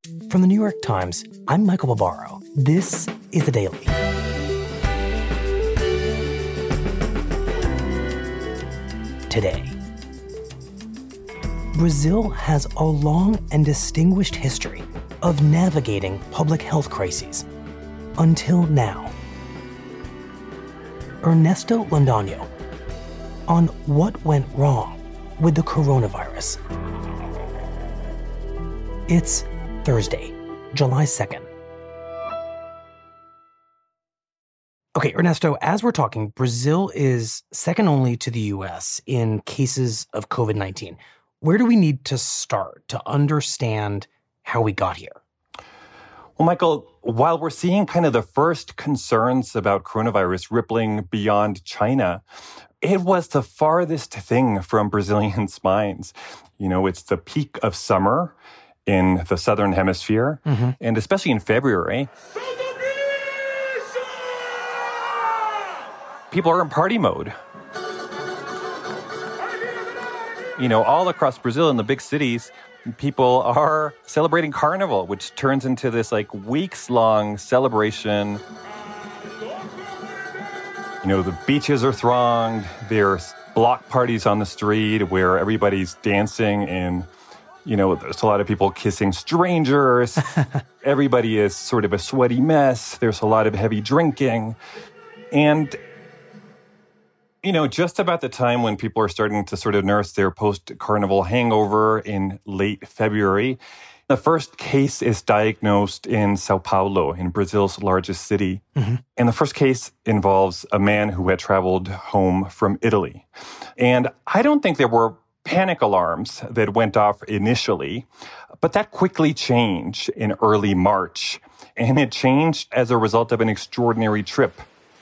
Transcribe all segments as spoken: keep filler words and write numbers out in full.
From the New York Times, I'm Michael Barbaro. This is The Daily. Today, Brazil has a long and distinguished history of navigating public health crises. Until now. Ernesto Londoño on what went wrong with the coronavirus. It's Thursday, July second. Okay, Ernesto, as we're talking, Brazil is second only to the U S in cases of covid nineteen. Where do we need to start to understand how we got here? Well, Michael, while we're seeing kind of the first concerns about coronavirus rippling beyond China, it was the farthest thing from Brazilians' minds. You know, it's the peak of summer in the southern hemisphere, mm-hmm. and especially in February, people are in party mode. You know, all across Brazil in the big cities, people are celebrating Carnival, which turns into this like weeks-long celebration. You know, the beaches are thronged. There's block parties on the street where everybody's dancing and, you know, there's a lot of people kissing strangers. Everybody is sort of a sweaty mess. There's a lot of heavy drinking. And you know, just about the time when people are starting to sort of nurse their post-carnival hangover in late February, the first case is diagnosed in Sao Paulo, in Brazil's largest city. Mm-hmm. And the first case involves a man who had traveled home from Italy. And I don't think there were panic alarms that went off initially, but that quickly changed in early March. And it changed as a result of an extraordinary trip.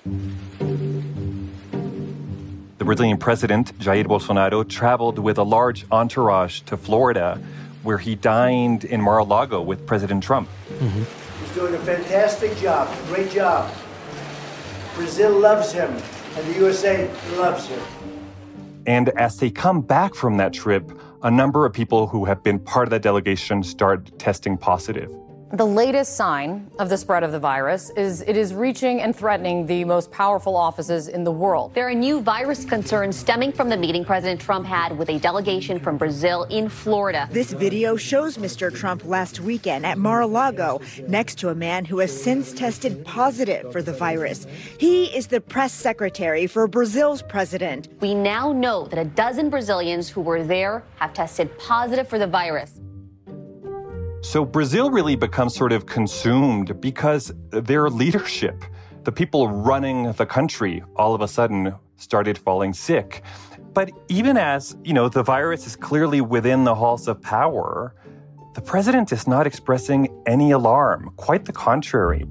The Brazilian president, Jair Bolsonaro, traveled with a large entourage to Florida, where he dined in Mar-a-Lago with President Trump. Mm-hmm. He's doing a fantastic job, great job. Brazil loves him, and the U S A loves him. And as they come back from that trip, a number of people who have been part of that delegation start testing positive. The latest sign of the spread of the virus is it is reaching and threatening the most powerful offices in the world. There are new virus concerns stemming from the meeting President Trump had with a delegation from Brazil in Florida. This video shows Mister Trump last weekend at Mar-a-Lago next to a man who has since tested positive for the virus. He is the press secretary for Brazil's president. We now know that a dozen Brazilians who were there have tested positive for the virus. So Brazil really becomes sort of consumed because their leadership, the people running the country, all of a sudden started falling sick. But even as, you know, the virus is clearly within the halls of power, the president is not expressing any alarm. Quite the contrary.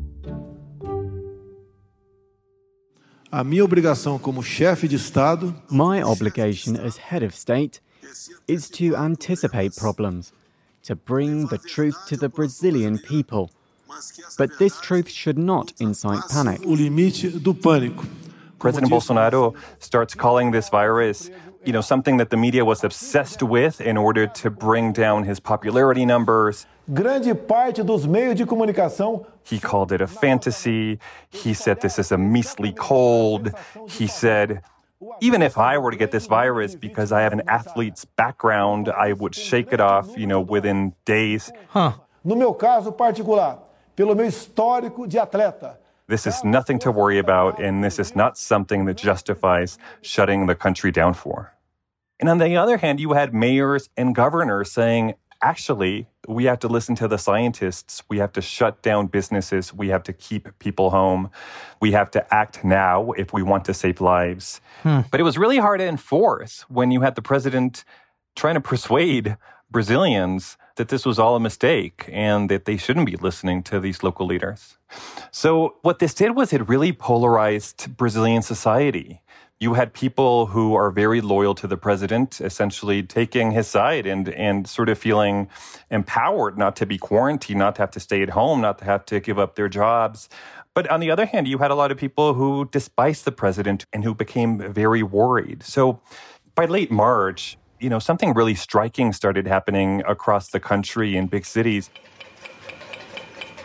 A minha obrigação como chefe de Estado. My obligation as head of state is to anticipate problems, to bring the truth to the Brazilian people. But this truth should not incite panic. O limite do pânico. President Bolsonaro starts calling this virus, you know, something that the media was obsessed with in order to bring down his popularity numbers. Grande parte dos meios de comunicação. He called it a fantasy. He said this is a measly cold. He said, even if I were to get this virus because I have an athlete's background, I would shake it off, you know, within days. Huh. No meu caso particular, pelo meu histórico de atleta. This is nothing to worry about, and this is not something that justifies shutting the country down for. And on the other hand, you had mayors and governors saying, actually, we have to listen to the scientists. We have to shut down businesses. We have to keep people home. We have to act now if we want to save lives. Hmm. But it was really hard to enforce when you had the president trying to persuade Brazilians that this was all a mistake and that they shouldn't be listening to these local leaders. So what this did was it really polarized Brazilian society. You had people who are very loyal to the president, essentially taking his side and and sort of feeling empowered not to be quarantined, not to have to stay at home, not to have to give up their jobs. But on the other hand, you had a lot of people who despised the president and who became very worried. So by late March, you know, something really striking started happening across the country in big cities.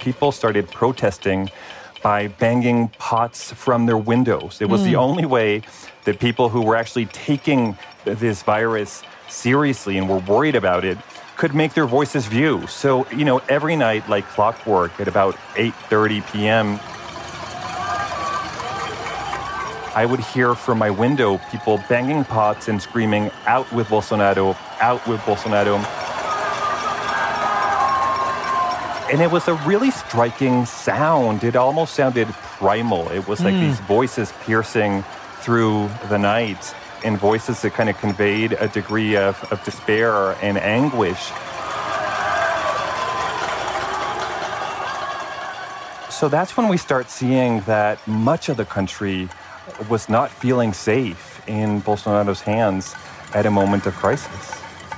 people started protesting by banging pots from their windows. It was mm. the only way that people who were actually taking this virus seriously and were worried about it could make their voices view. So, you know, every night, like clockwork, at about eight thirty p.m., I would hear from my window people banging pots and screaming, "Out with Bolsonaro, out with Bolsonaro." And it was a really striking sound. It almost sounded primal. It was like mm. these voices piercing through the night, and voices that kind of conveyed a degree of, of despair and anguish. So that's when we start seeing that much of the country was not feeling safe in Bolsonaro's hands at a moment of crisis.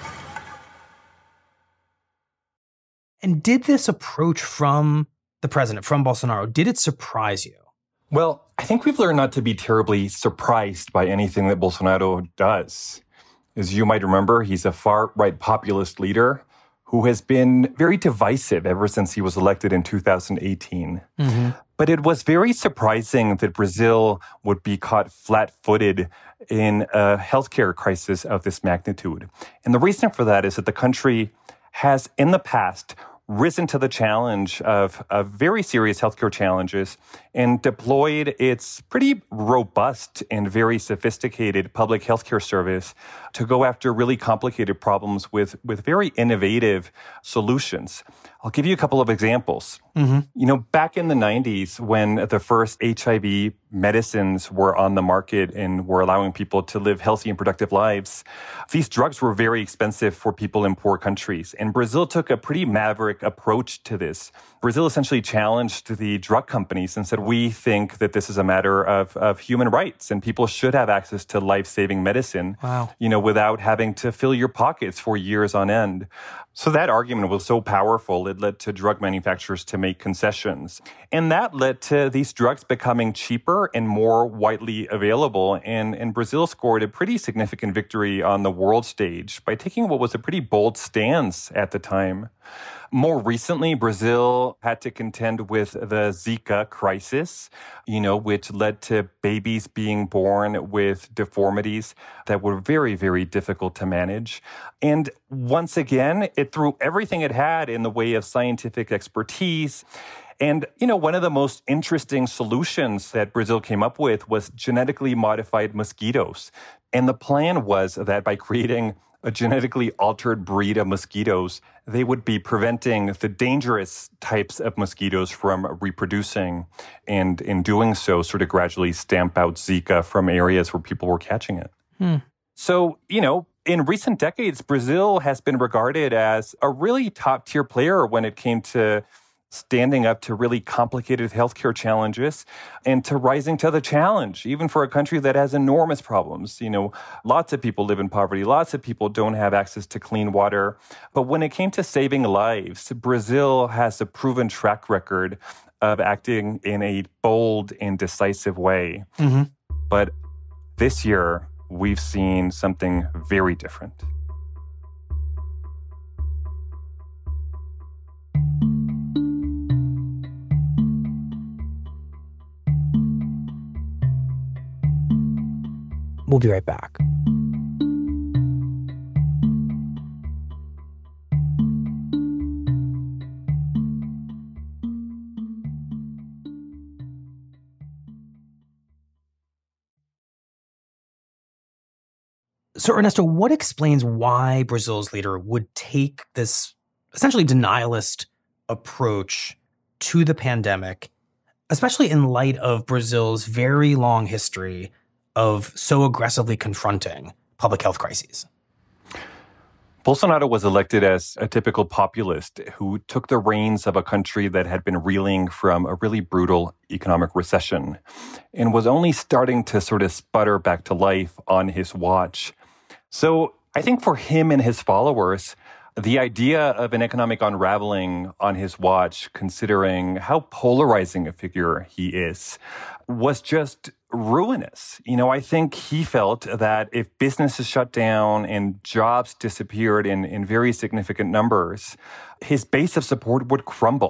And did this approach from the president, from Bolsonaro, did it surprise you? Well, I think we've learned not to be terribly surprised by anything that Bolsonaro does. As you might remember, he's a far-right populist leader who has been very divisive ever since he was elected in two thousand eighteen. Mm-hmm. But it was very surprising that Brazil would be caught flat-footed in a healthcare crisis of this magnitude. And the reason for that is that the country has, in the past, risen to the challenge of, of very serious healthcare challenges and deployed its pretty robust and very sophisticated public healthcare service to go after really complicated problems with, with very innovative solutions. I'll give you a couple of examples. Mm-hmm. You know, back in the nineties, when the first H I V medicines were on the market and were allowing people to live healthy and productive lives, these drugs were very expensive for people in poor countries. And Brazil took a pretty maverick approach to this. Brazil essentially challenged the drug companies and said, we think that this is a matter of, of human rights and people should have access to life-saving medicine, wow. you know, without having to fill your pockets for years on end. So that argument was so powerful, it led to drug manufacturers to make concessions. And that led to these drugs becoming cheaper and more widely available. And, and Brazil scored a pretty significant victory on the world stage by taking what was a pretty bold stance at the time. More recently, Brazil had to contend with the Zika crisis, you know, which led to babies being born with deformities that were very, very difficult to manage. And once again, it threw everything it had in the way of scientific expertise. And, you know, one of the most interesting solutions that Brazil came up with was genetically modified mosquitoes. And the plan was that by creating a genetically altered breed of mosquitoes, they would be preventing the dangerous types of mosquitoes from reproducing, and in doing so, sort of gradually stamp out Zika from areas where people were catching it. Hmm. So, you know, in recent decades, Brazil has been regarded as a really top-tier player when it came to standing up to really complicated healthcare challenges and to rising to the challenge, even for a country that has enormous problems. You know, lots of people live in poverty. Lots of people don't have access to clean water. But when it came to saving lives, Brazil has a proven track record of acting in a bold and decisive way. Mm-hmm. But this year, we've seen something very different. We'll be right back. So, Ernesto, what explains why Brazil's leader would take this essentially denialist approach to the pandemic, especially in light of Brazil's very long history of so aggressively confronting public health crises? Bolsonaro was elected as a typical populist who took the reins of a country that had been reeling from a really brutal economic recession and was only starting to sort of sputter back to life on his watch. So I think for him and his followers, the idea of an economic unraveling on his watch, considering how polarizing a figure he is, was just ruinous. You know, I think he felt that if businesses shut down and jobs disappeared in, in very significant numbers, his base of support would crumble.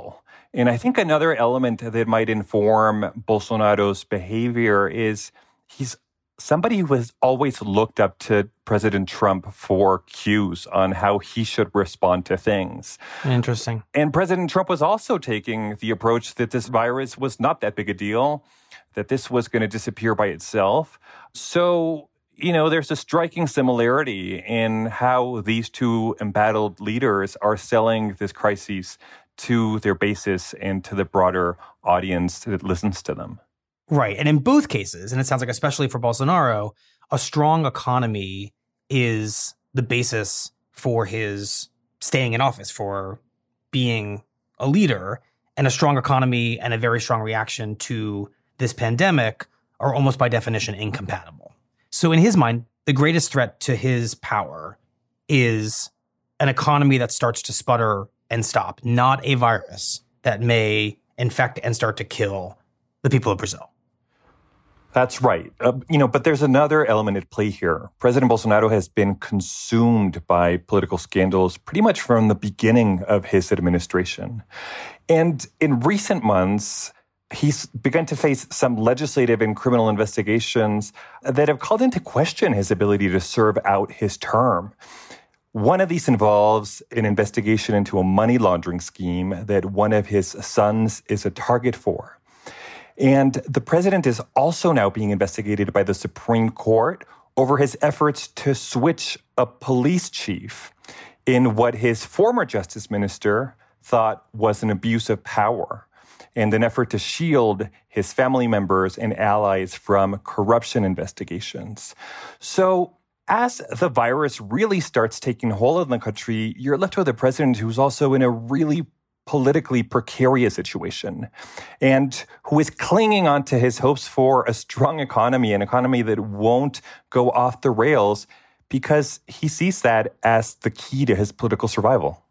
And I think another element that might inform Bolsonaro's behavior is he's somebody who has always looked up to President Trump for cues on how he should respond to things. Interesting. And President Trump was also taking the approach that this virus was not that big a deal, that this was going to disappear by itself. So, you know, there's a striking similarity in how these two embattled leaders are selling this crisis to their bases and to the broader audience that listens to them. Right. And in both cases, and it sounds like especially for Bolsonaro, a strong economy is the basis for his staying in office, for being a leader. And a strong economy and a very strong reaction to this pandemic are almost by definition incompatible. So in his mind, the greatest threat to his power is an economy that starts to sputter and stop, not a virus that may infect and start to kill the people of Brazil. That's right. Uh, you know, but there's another element at play here. President Bolsonaro has been consumed by political scandals pretty much from the beginning of his administration. And in recent months, he's begun to face some legislative and criminal investigations that have called into question his ability to serve out his term. One of these involves an investigation into a money laundering scheme that one of his sons is a target for. And the president is also now being investigated by the Supreme Court over his efforts to switch a police chief in what his former justice minister thought was an abuse of power and an effort to shield his family members and allies from corruption investigations. So as the virus really starts taking hold in the country, you're left with a president who's also in a really politically precarious situation and who is clinging on to his hopes for a strong economy, an economy that won't go off the rails because he sees that as the key to his political survival.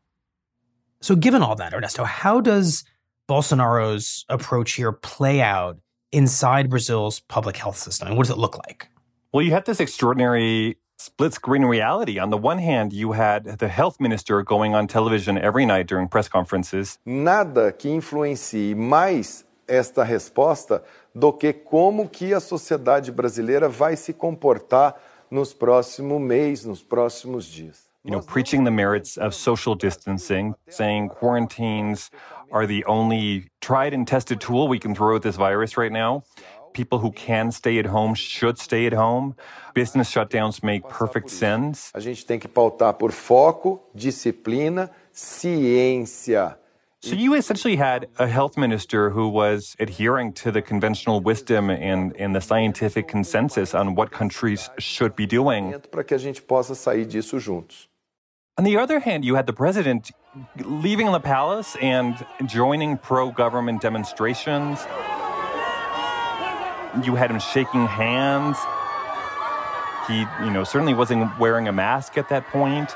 So given all that, Ernesto, how does Bolsonaro's approach here play out inside Brazil's public health system? And what does it look like? Well, you have this extraordinary split-screen reality. On the one hand, you had the health minister going on television every night during press conferences. Nada que influencie mais esta resposta do que como que a sociedade brasileira vai se comportar nos próximos meses, nos próximos dias. You know, preaching the merits of social distancing, saying quarantines are the only tried and tested tool we can throw at this virus right now. People who can stay at home should stay at home. Business shutdowns make perfect sense. A gente tem que pautar por foco, disciplina, ciência. So you essentially had a health minister who was adhering to the conventional wisdom and, and the scientific consensus on what countries should be doing. Para que a gente possa sair disso juntos. On the other hand, you had the president leaving the palace and joining pro-government demonstrations. You had him shaking hands. He, you know, certainly wasn't wearing a mask at that point.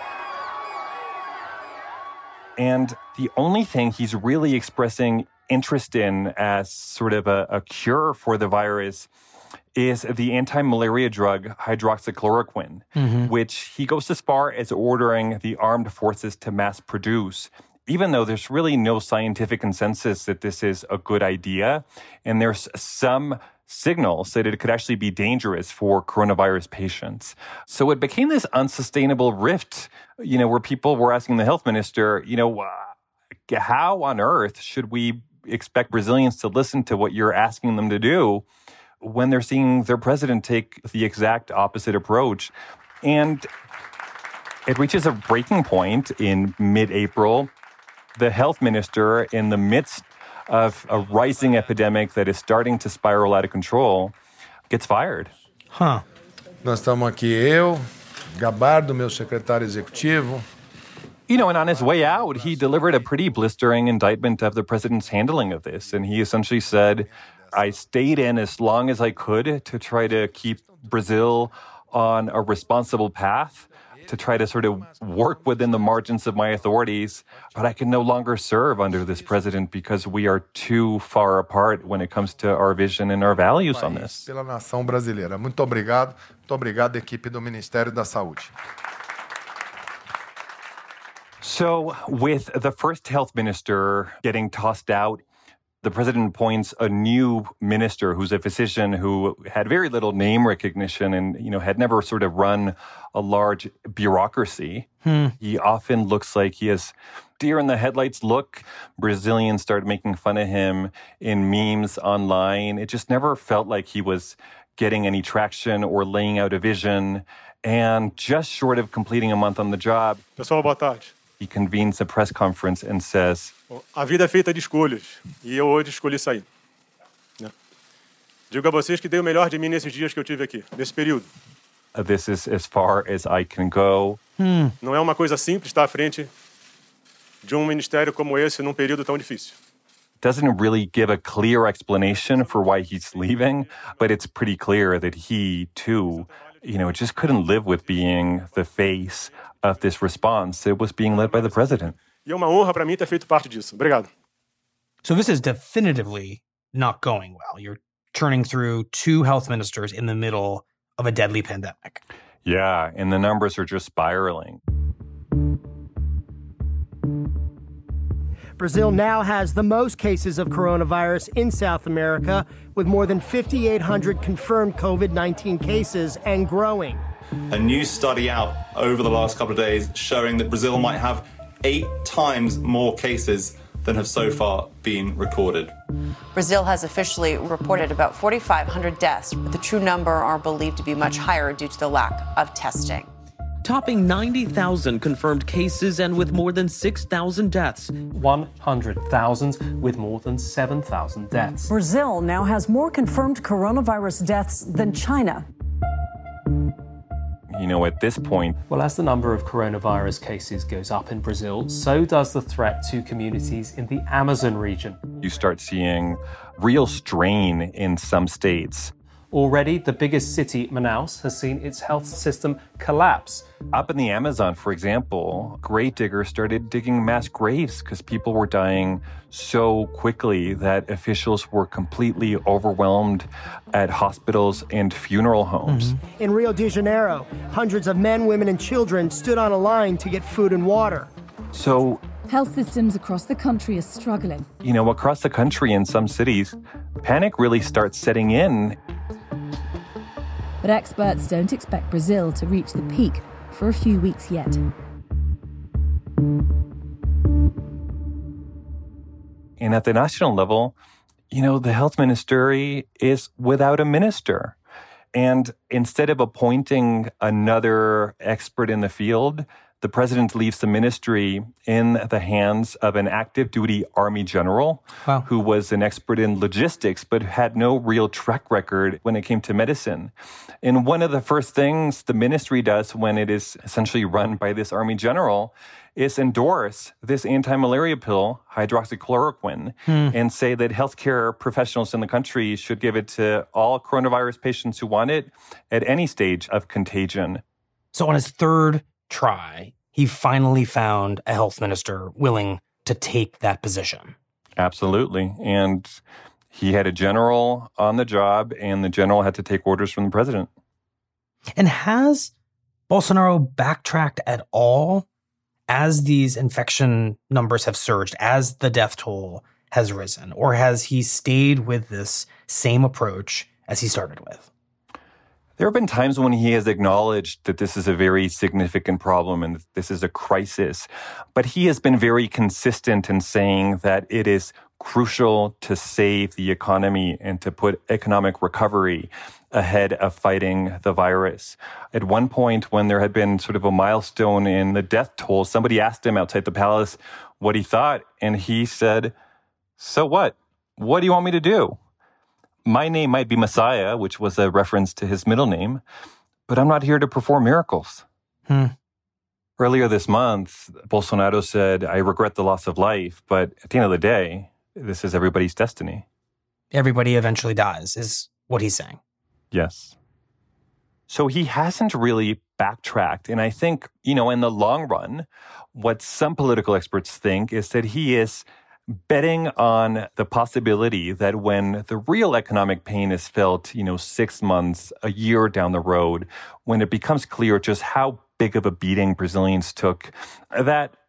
And the only thing he's really expressing interest in as sort of a, a cure for the virus is the anti-malaria drug hydroxychloroquine, mm-hmm. which he goes as far as ordering the armed forces to mass produce, even though there's really no scientific consensus that this is a good idea. And there's some signals that it could actually be dangerous for coronavirus patients. So it became this unsustainable rift, you know, where people were asking the health minister, you know, uh, how on earth should we expect Brazilians to listen to what you're asking them to do when they're seeing their president take the exact opposite approach? And it reaches a breaking point in mid-April. The health minister, in the midst of a rising epidemic that is starting to spiral out of control, gets fired. Huh. Nós estamos aqui, eu, Gabardo, meu secretário executivo. You know, and on his way out, he delivered a pretty blistering indictment of the president's handling of this. And he essentially said, I stayed in as long as I could to try to keep Brazil on a responsible path, to try to sort of work within the margins of my authorities, but I can no longer serve under this president because we are too far apart when it comes to our vision and our values on this. Pela nação brasileira. Muito obrigado. Muito obrigado, equipe do Ministério da Saúde. So with the first health minister getting tossed out, the president appoints a new minister who's a physician who had very little name recognition and, you know, had never sort of run a large bureaucracy. Hmm. He often looks like he has deer in the headlights look. Brazilians started making fun of him in memes online. It just never felt like he was getting any traction or laying out a vision. And just short of completing a month on the job, Pessoal, boa tarde. He convenes a press conference and says, A vida é feita de escolhas, e eu hoje escolhi sair. Digo a vocês que dei o melhor de mim nesses dias que eu tive aqui, nesse período. This is as far as I can go. Hmm. Não é uma coisa simples estar à frente de um ministério como esse num período tão difícil. Doesn't really give a clear explanation for why he's leaving, but it's pretty clear that he, too, you know, just couldn't live with being the face of this response. It was being led by the president. E é uma honra para mim ter feito parte disso. Obrigado. So this is definitively not going well. You're churning through two health ministers in the middle of a deadly pandemic. Yeah, and the numbers are just spiraling. Brazil now has the most cases of coronavirus in South America, with more than fifty-eight hundred confirmed COVID nineteen cases and growing. A new study out over the last couple of days showing that Brazil might have eight times more cases than have so far been recorded. Brazil has officially reported about forty-five hundred deaths, but the true number are believed to be much higher due to the lack of testing. Topping ninety thousand confirmed cases and with more than six thousand deaths. one hundred thousand with more than seven thousand deaths. Brazil now has more confirmed coronavirus deaths than China. You know, at this point... Well, as the number of coronavirus cases goes up in Brazil, so does the threat to communities in the Amazon region. You start seeing real strain in some states. Already, the biggest city, Manaus, has seen its health system collapse. Up in the Amazon, for example, grave diggers started digging mass graves because people were dying so quickly that officials were completely overwhelmed at hospitals and funeral homes. Mm-hmm. In Rio de Janeiro, hundreds of men, women, and children stood on a line to get food and water. So, health systems across the country are struggling. You know, across the country in some cities, panic really starts setting in. But experts don't expect Brazil to reach the peak for a few weeks yet. And at the national level, you know, the health ministry is without a minister. And instead of appointing another expert in the field, the president leaves the ministry in the hands of an active duty army general wow. who was an expert in logistics, but had no real track record when it came to medicine. And one of the first things the ministry does when it is essentially run by this army general is endorse this anti-malaria pill, hydroxychloroquine, hmm. and say that healthcare professionals in the country should give it to all coronavirus patients who want it at any stage of contagion. So on his third try, he finally found a health minister willing to take that position. Absolutely. And he had a general on the job, and the general had to take orders from the president. And has Bolsonaro backtracked at all as these infection numbers have surged, as the death toll has risen? Or has he stayed with this same approach as he started with? There have been times when he has acknowledged that this is a very significant problem and that this is a crisis, but he has been very consistent in saying that it is crucial to save the economy and to put economic recovery ahead of fighting the virus. At one point, when there had been sort of a milestone in the death toll, somebody asked him outside the palace what he thought, and he said, "So what? What do you want me to do? My name might be Messiah," which was a reference to his middle name, "but I'm not here to perform miracles." Hmm. Earlier this month, Bolsonaro said, "I regret the loss of life, but at the end of the day, this is everybody's destiny." Everybody eventually dies, is what he's saying. Yes. So he hasn't really backtracked. And I think, you know, in the long run, what some political experts think is that he is betting on the possibility that when the real economic pain is felt, you know, six months, a year down the road, when it becomes clear just how big of a beating Brazilians took, that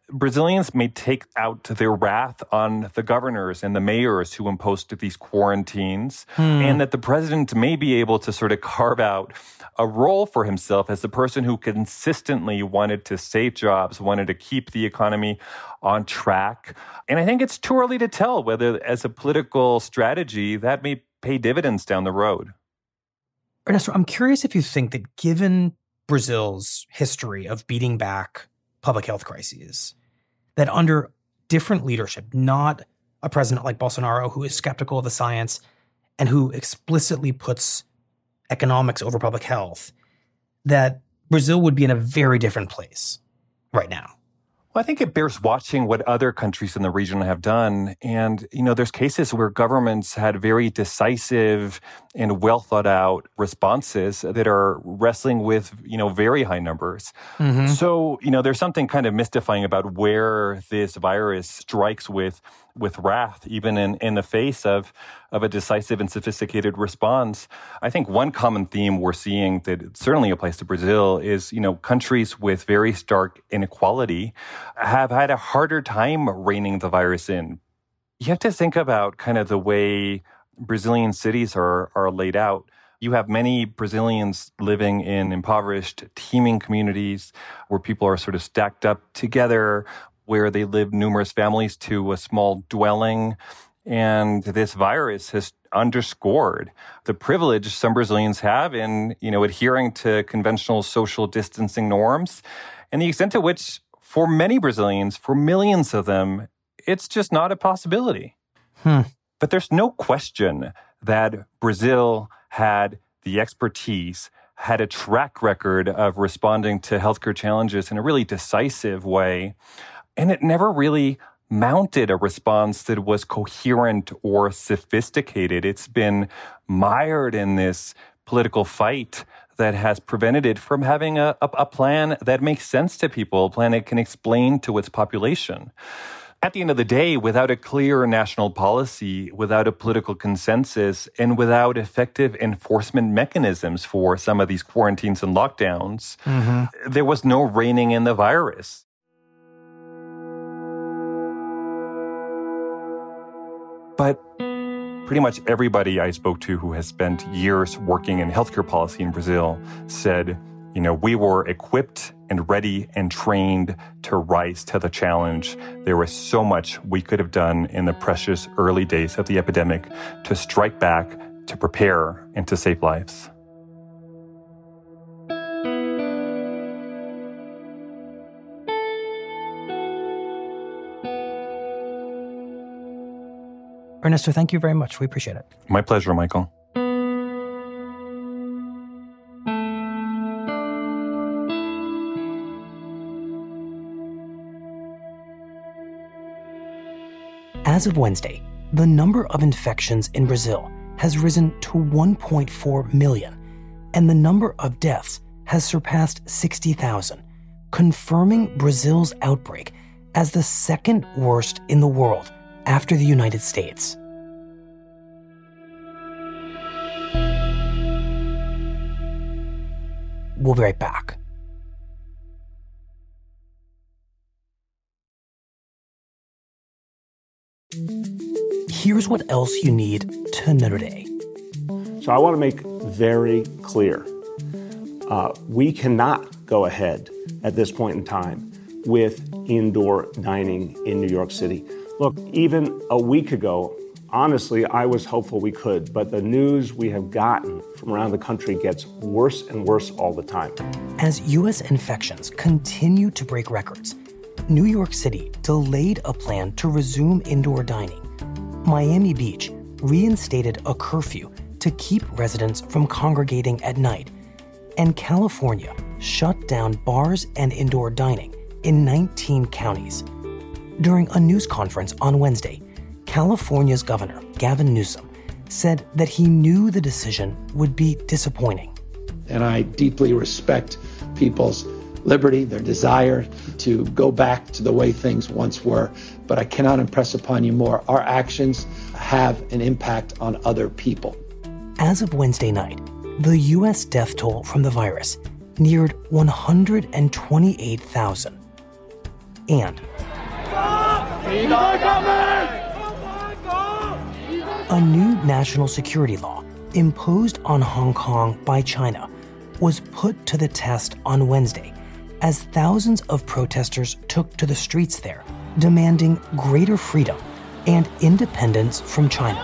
Brazilians may take out their wrath on the governors and the mayors who imposed these quarantines, hmm. and that the president may be able to sort of carve out a role for himself as the person who consistently wanted to save jobs, wanted to keep the economy on track. And I think it's too early to tell whether, as a political strategy, that may pay dividends down the road. Ernesto, I'm curious if you think that given Brazil's history of beating back public health crises, that under different leadership, not a president like Bolsonaro who is skeptical of the science and who explicitly puts economics over public health, that Brazil would be in a very different place right now. Well, I think it bears watching what other countries in the region have done. And, you know, there's cases where governments had very decisive and well thought out responses that are wrestling with, you know, very high numbers. Mm-hmm. So, you know, there's something kind of mystifying about where this virus strikes with with wrath, even in, in the face of, of a decisive and sophisticated response. I think one common theme we're seeing that certainly applies to Brazil is, you know, countries with very stark inequality have had a harder time reining the virus in. You have to think about kind of the way Brazilian cities are, are laid out. You have many Brazilians living in impoverished, teeming communities where people are sort of stacked up together, where they live numerous families to a small dwelling. And this virus has underscored the privilege some Brazilians have in, you know, adhering to conventional social distancing norms, and the extent to which, for many Brazilians, for millions of them, it's just not a possibility. Hmm. But there's no question that Brazil had the expertise, had a track record of responding to healthcare challenges in a really decisive way, and it never really mounted a response that was coherent or sophisticated. It's been mired in this political fight that has prevented it from having a, a, a plan that makes sense to people, a plan it can explain to its population. At the end of the day, without a clear national policy, without a political consensus, and without effective enforcement mechanisms for some of these quarantines and lockdowns, mm-hmm. there was no reining in the virus. But pretty much everybody I spoke to who has spent years working in healthcare policy in Brazil said, you know, we were equipped and ready and trained to rise to the challenge. There was so much we could have done in the precious early days of the epidemic to strike back, to prepare, and to save lives. Ernesto, thank you very much. We appreciate it. My pleasure, Michael. As of Wednesday, the number of infections in Brazil has risen to one point four million, and the number of deaths has surpassed sixty thousand, confirming Brazil's outbreak as the second worst in the world after the United States. We'll be right back. Here's what else you need to know today. So I want to make very clear, uh, we cannot go ahead at this point in time with indoor dining in New York City. Look, even a week ago, honestly, I was hopeful we could, but the news we have gotten from around the country gets worse and worse all the time. As U S infections continue to break records, New York City delayed a plan to resume indoor dining. Miami Beach reinstated a curfew to keep residents from congregating at night. And California shut down bars and indoor dining in nineteen counties. During a news conference on Wednesday, California's Governor Gavin Newsom said that he knew the decision would be disappointing. And I deeply respect people's liberty, their desire to go back to the way things once were, but I cannot impress upon you more. Our actions have an impact on other people. As of Wednesday night, the U S death toll from the virus neared one hundred twenty-eight thousand. And a new national security law imposed on Hong Kong by China was put to the test on Wednesday as thousands of protesters took to the streets there, demanding greater freedom and independence from China.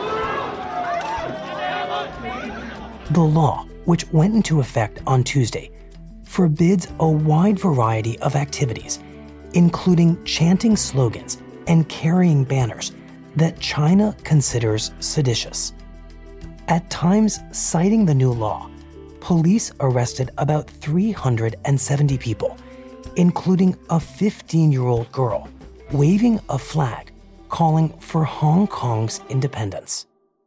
The law, which went into effect on Tuesday, forbids a wide variety of activities, including chanting slogans and carrying banners that China considers seditious. At times citing the new law, police arrested about three hundred seventy people, including a fifteen-year-old girl waving a flag calling for Hong Kong's independence.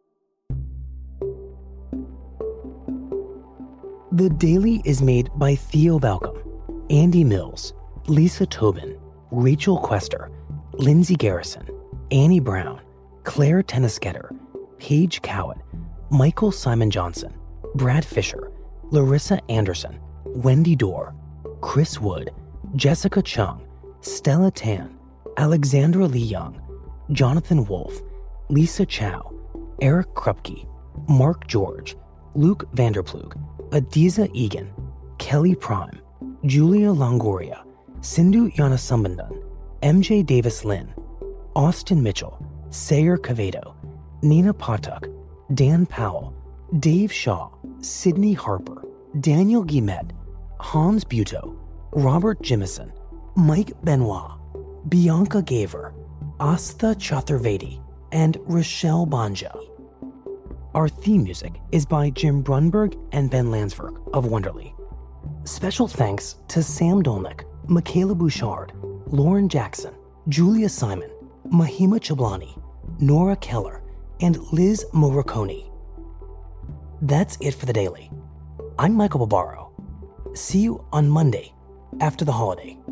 The Daily is made by Theo Balcom, Andy Mills, Lisa Tobin, Rachel Quester, Lindsay Garrison, Annie Brown, Claire Tennisketter, Paige Cowett, Michael Simon Johnson, Brad Fisher, Larissa Anderson, Wendy Dorr, Chris Wood, Jessica Chung, Stella Tan, Alexandra Lee Young, Jonathan Wolfe, Lisa Chow, Eric Krupke, Mark George, Luke Vanderplug, Adiza Egan, Kelly Prime, Julia Longoria, Sindhu Yanasambandhan, M J Davis Lynn, Austin Mitchell, Sayer Cavedo, Nina Patak, Dan Powell, Dave Shaw, Sydney Harper, Daniel Guimet, Hans Butow, Robert Jimison, Mike Benoit, Bianca Gaver, Astha Chaturvedi, and Rochelle Banja. Our theme music is by Jim Brunberg and Ben Landsberg of Wonderly. Special thanks to Sam Dolnick, Michaela Bouchard, Lauren Jackson, Julia Simon, Mahima Chablani, Nora Keller, and Liz Morricone. That's it for the Daily. I'm Michael Barbaro. See you on Monday after the holiday.